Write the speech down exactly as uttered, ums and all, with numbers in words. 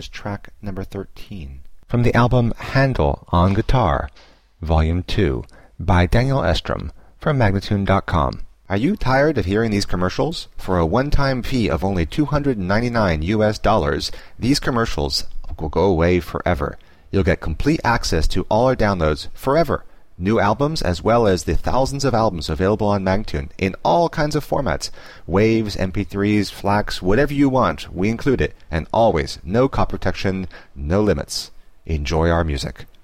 here's track number thirteen. From the album Handel on Guitar, Volume two, by Daniel Estrom, from Magnatune dot com. Are you tired of hearing these commercials? For a one-time fee of only two hundred ninety-nine U S dollars, these commercials will go away forever. You'll get complete access to all our downloads forever. New albums as well as the thousands of albums available on Magnatune in all kinds of formats. Waves, M P threes, FLACs, whatever you want, we include it. And always, no copy protection, no limits. Enjoy our music.